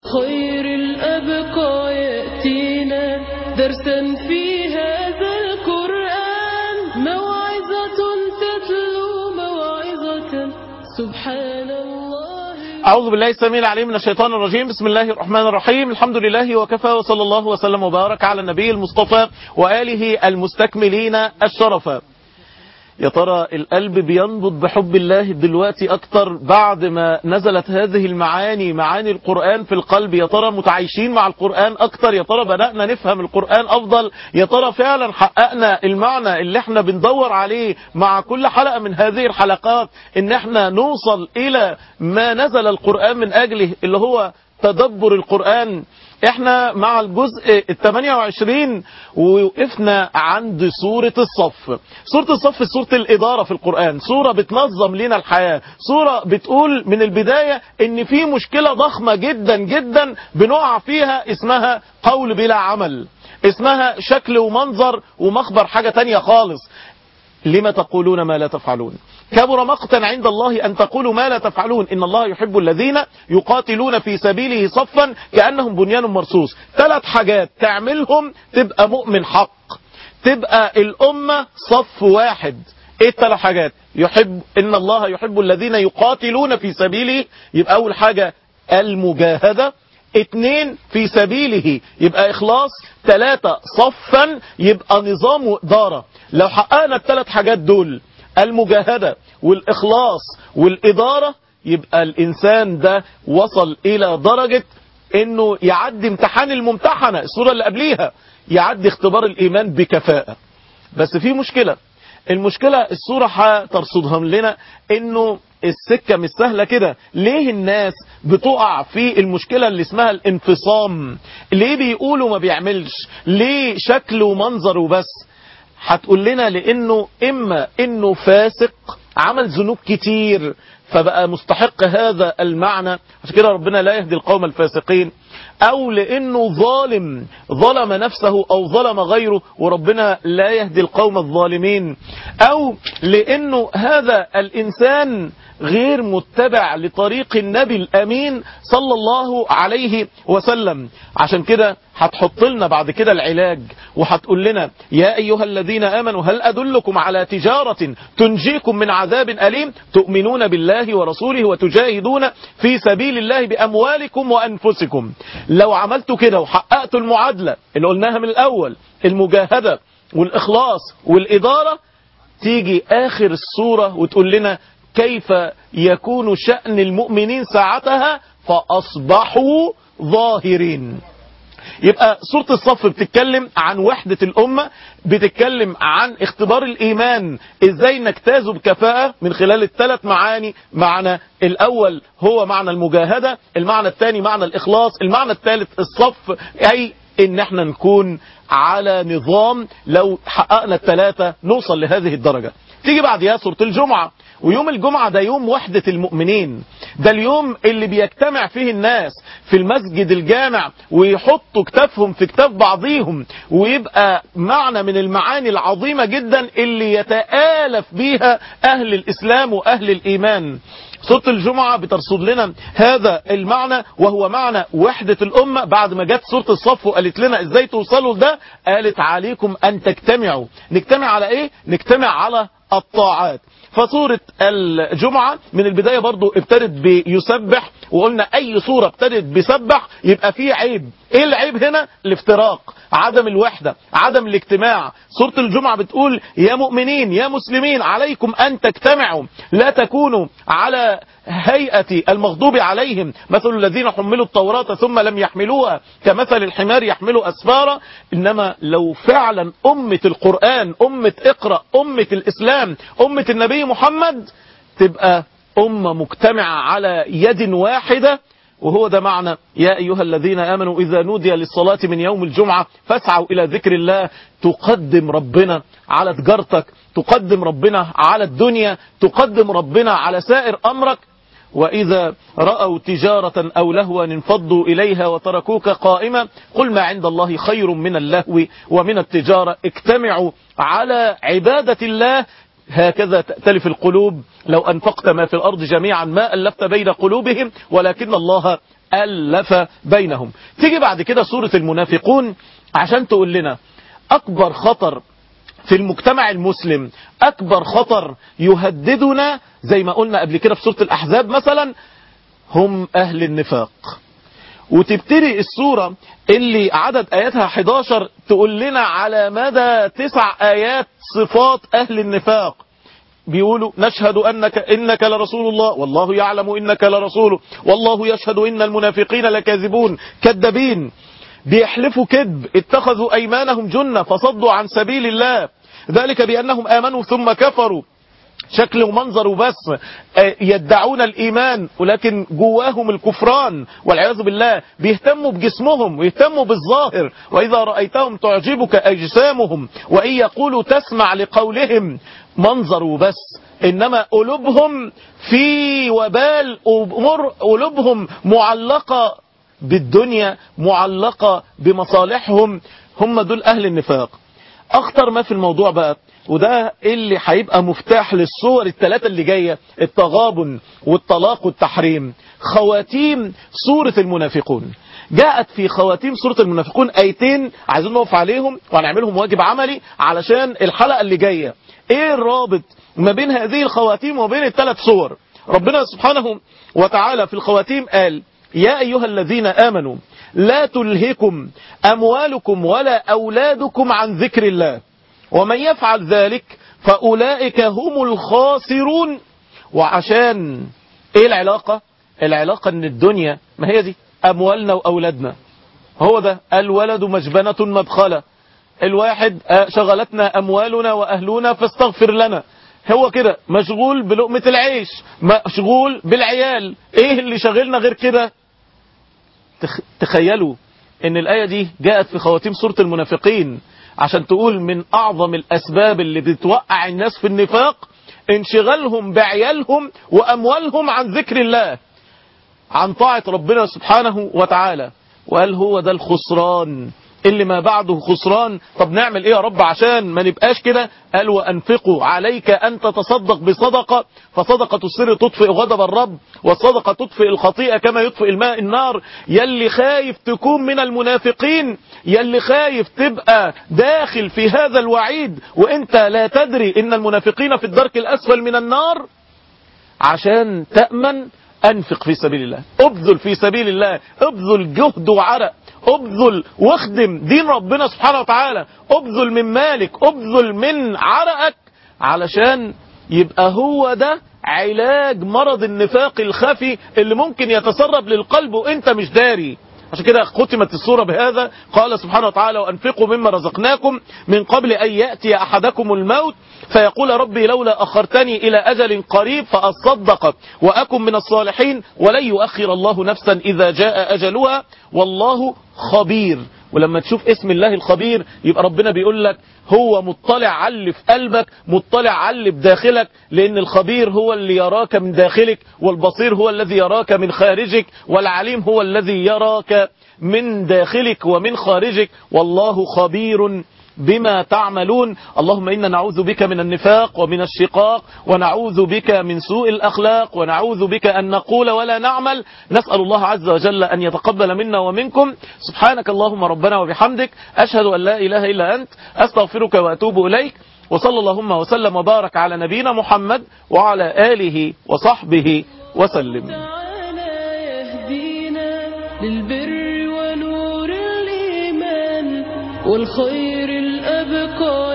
خير الأبقى يأتينا درسا في هذا القرآن، موعظة تتلو موعظة سبحان الله. أعوذ بالله السميع العليم من الشيطان الرجيم. بسم الله الرحمن الرحيم. الحمد لله وكفى، وصلى الله وسلم وبارك على النبي المصطفى وآله المستكملين الشرفا. يا ترى القلب بينبض بحب الله دلوقتي أكتر بعد ما نزلت هذه المعاني، معاني القرآن في القلب؟ يا ترى متعايشين مع القرآن أكتر؟ يا ترى بدأنا نفهم القرآن أفضل؟ يا ترى فعلا حققنا المعنى اللي احنا بندور عليه مع كل حلقة من هذه الحلقات، ان احنا نوصل إلى ما نزل القرآن من أجله، اللي هو تدبر القرآن؟ احنا مع الجزء 28 ووقفنا عند سورة الصف. سورة الصف سورة الإدارة في القرآن، سورة بتنظم لنا الحياة، سورة بتقول من البداية ان في مشكلة ضخمة جدا جدا بنقع فيها، اسمها قول بلا عمل، اسمها شكل ومنظر ومخبر حاجة تانية خالص. لما تقولون ما لا تفعلون؟ كبر مقتا عند الله أن تقولوا ما لا تفعلون، إن الله يحب الذين يقاتلون في سبيله صفا كأنهم بنيان مرصوص. 3 حاجات تعملهم تبقى مؤمن حق، تبقى الأمة صف واحد. ايه ال3 حاجات؟ إن الله يحب الذين يقاتلون في سبيله، يبقى أول حاجة المجاهدة. 2 في سبيله يبقى إخلاص. 3 صفا يبقى نظام وإدارة. لو حققنا ال3 حاجات دول، المجاهدة والإخلاص والإدارة، يبقى الإنسان ده وصل إلى درجة إنه يعدي امتحان الممتحنة، السورة اللي قبليها، يعدي اختبار الإيمان بكفاءة. بس في مشكلة، المشكلة السورة هترصدها لنا إنه السكة مش سهلة كده. ليه الناس بتقع في المشكلة اللي اسمها الانفصام؟ ليه بيقولوا ما بيعملش؟ ليه شكل ومنظر وبس؟ هتقول لنا لانه اما انه فاسق عمل ذنوب كتير فبقى مستحق هذا المعنى، عشان كده ربنا لا يهدي القوم الفاسقين، او لانه ظلم نفسه او ظلم غيره وربنا لا يهدي القوم الظالمين، او لانه هذا الانسان غير متبع لطريق النبي الامين صلى الله عليه وسلم. عشان كده هتحط لنا بعد كده العلاج، وهتقول لنا يا ايها الذين امنوا هل ادلكم على تجارة تنجيكم من عذاب اليم تؤمنون بالله ورسوله وتجاهدون في سبيل الله باموالكم وانفسكم. لو عملتوا كده وحققتوا المعادلة اللي قلناها من الاول، المجاهدة والاخلاص والادارة، تيجي اخر السورة وتقول لنا كيف يكون شأن المؤمنين ساعتها فأصبحوا ظاهرين. يبقى سورة الصف بتتكلم عن وحدة الأمة، بتتكلم عن اختبار الإيمان، ازاي نجتازه بكفاءة من خلال ال3 معاني. معنى الأول هو معنى المجاهدة، المعنى الثاني معنى الإخلاص، المعنى الثالث الصف، أي ان احنا نكون على نظام. لو حققنا ال3 نوصل لهذه الدرجة. تيجي بعدها سورة الجمعة، ويوم الجمعة ده يوم وحدة المؤمنين، ده اليوم اللي بيجتمع فيه الناس في المسجد الجامع ويحطوا كتافهم في كتاف بعضيهم، ويبقى معنى من المعاني العظيمة جدا اللي يتآلف بيها أهل الإسلام وأهل الإيمان. سورة الجمعة بترصد لنا هذا المعنى، وهو معنى وحدة الأمة. بعد ما جت سورة الصف وقالت لنا ازاي توصلوا لده، قالت عليكم أن تجتمعوا. نجتمع على ايه؟ نجتمع على الطاعات. فسورة الجمعة من البداية برضو ابتدت بيسبح، وقلنا اي سورة ابتدت بيسبح يبقى فيه عيب. ايه العيب هنا؟ الافتراق، عدم الوحدة، عدم الاجتماع. سورة الجمعة بتقول يا مؤمنين يا مسلمين عليكم ان تجتمعوا، لا تكونوا على هيئة المغضوب عليهم مثل الذين حملوا التوراة ثم لم يحملوها كمثل الحمار يحمل أسفارا. إنما لو فعلا أمة القرآن، أمة اقرأ، أمة الإسلام، أمة النبي محمد، تبقى أمة مجتمعة على يد واحدة. وهو ده معنى يا أيها الذين آمنوا إذا نودي للصلاة من يوم الجمعة فاسعوا إلى ذكر الله. تقدم ربنا على تجارتك، تقدم ربنا على الدنيا، تقدم ربنا على سائر أمرك. وإذا رأوا تجارة أو لهوا انفضوا إليها وتركوك قائما قل ما عند الله خير من اللهو ومن التجارة. اجتمعوا على عبادة الله، هكذا تأتلف القلوب. لو أنفقت ما في الأرض جميعا ما ألفت بين قلوبهم ولكن الله ألف بينهم. تيجي بعد كده سورة المنافقون عشان تقول لنا أكبر خطر في المجتمع المسلم، أكبر خطر يهددنا زي ما قلنا قبل كده في سورة الأحزاب مثلا، هم أهل النفاق. وتبتدي السورة اللي عدد آياتها 11 تقول لنا على مدى 9 آيات صفات أهل النفاق. بيقولوا نشهد إنك لرسول الله والله يعلم إنك لرسوله والله يشهد إن المنافقين لكاذبون كذابين. بيحلفوا كذب، اتخذوا أيمانهم جنة فصدوا عن سبيل الله، ذلك بأنهم آمنوا ثم كفروا. شكل ومنظر وبس، يدعون الإيمان ولكن جواهم الكفران والعياذ بالله. بيهتموا بجسمهم ويهتموا بالظاهر، وإذا رأيتهم تعجبك أجسامهم وإن يقولوا تسمع لقولهم، منظر وبس. إنما قلوبهم في وبال أمور، قلوبهم معلقة بالدنيا، معلقة بمصالحهم. هم دول أهل النفاق. أخطر ما في الموضوع بقى، وده اللي هيبقى مفتاح للصور الثلاثة اللي جاية، التغابن والطلاق والتحريم. خواتيم سورة المنافقون. جاءت في خواتيم سورة المنافقون آيتين عايزين نقف عليهم وهنعملهم واجب عملي علشان الحلقة اللي جاية. ايه الرابط ما بين هذه الخواتيم وبين الثلاث صور؟ ربنا سبحانه وتعالى في الخواتيم قال يا أيها الذين آمنوا لا تلهكم أموالكم ولا أولادكم عن ذكر الله ومن يفعل ذلك فأولئك هم الخاسرون. وعشان ايه العلاقة؟ العلاقة ان الدنيا ما هي دي أموالنا وأولادنا، هو ده الولد مجبنة مدخلة. الواحد شغلتنا أموالنا وأهلنا فاستغفر لنا، هو كده مشغول بلقمة العيش، مشغول بالعيال. ايه اللي شغلنا غير كده؟ تخيلوا ان الآية دي جاءت في خواتيم سورة المنافقين عشان تقول من أعظم الأسباب اللي بتوقع الناس في النفاق انشغالهم بعيالهم وأموالهم عن ذكر الله، عن طاعة ربنا سبحانه وتعالى. وقال هو ده الخسران اللي ما بعده خسران. طب نعمل ايه يا رب عشان ما نبقاش كده؟ قال وأنفقوا عليك أن تتصدق بصدقة فصدقة السر تطفئ غضب الرب والصدقة تطفئ الخطيئة كما يطفئ الماء النار. يلي خايف تكون من المنافقين، يلي خايف تبقى داخل في هذا الوعيد وانت لا تدري ان المنافقين في الدرك الأسفل من النار، عشان تأمن أنفق في سبيل الله، ابذل في سبيل الله، ابذل جهد وعرق، ابذل واخدم دين ربنا سبحانه وتعالى، ابذل من مالك، ابذل من عرقك، علشان يبقى هو ده علاج مرض النفاق الخفي اللي ممكن يتسرب للقلب وانت مش داري. عشان كده ختمت السورة بهذا، قال سبحانه وتعالى وأنفقوا مما رزقناكم من قبل أن يأتي أحدكم الموت فيقول ربي لولا أخرتني إلى أجل قريب فأصدق وأكن من الصالحين ولن يؤخر الله نفسا إذا جاء أجلها والله خبير. ولما تشوف اسم الله الخبير يبقى ربنا بيقول لك هو مطلع على اللي في قلبك، مطلع على اللي بداخلك، لأن الخبير هو اللي يراك من داخلك، والبصير هو الذي يراك من خارجك، والعليم هو الذي يراك من داخلك ومن خارجك، والله خبير بما تعملون. اللهم إنا نعوذ بك من النفاق ومن الشقاق، ونعوذ بك من سوء الأخلاق، ونعوذ بك أن نقول ولا نعمل. نسأل الله عز وجل أن يتقبل منا ومنكم. سبحانك اللهم ربنا وبحمدك، أشهد أن لا إله إلا أنت، أستغفرك وأتوب إليك. وصلى اللهم وسلم وبارك على نبينا محمد وعلى آله وصحبه وسلم. تعالى يهدينا للبر ونور الإيمان والخير الأبقى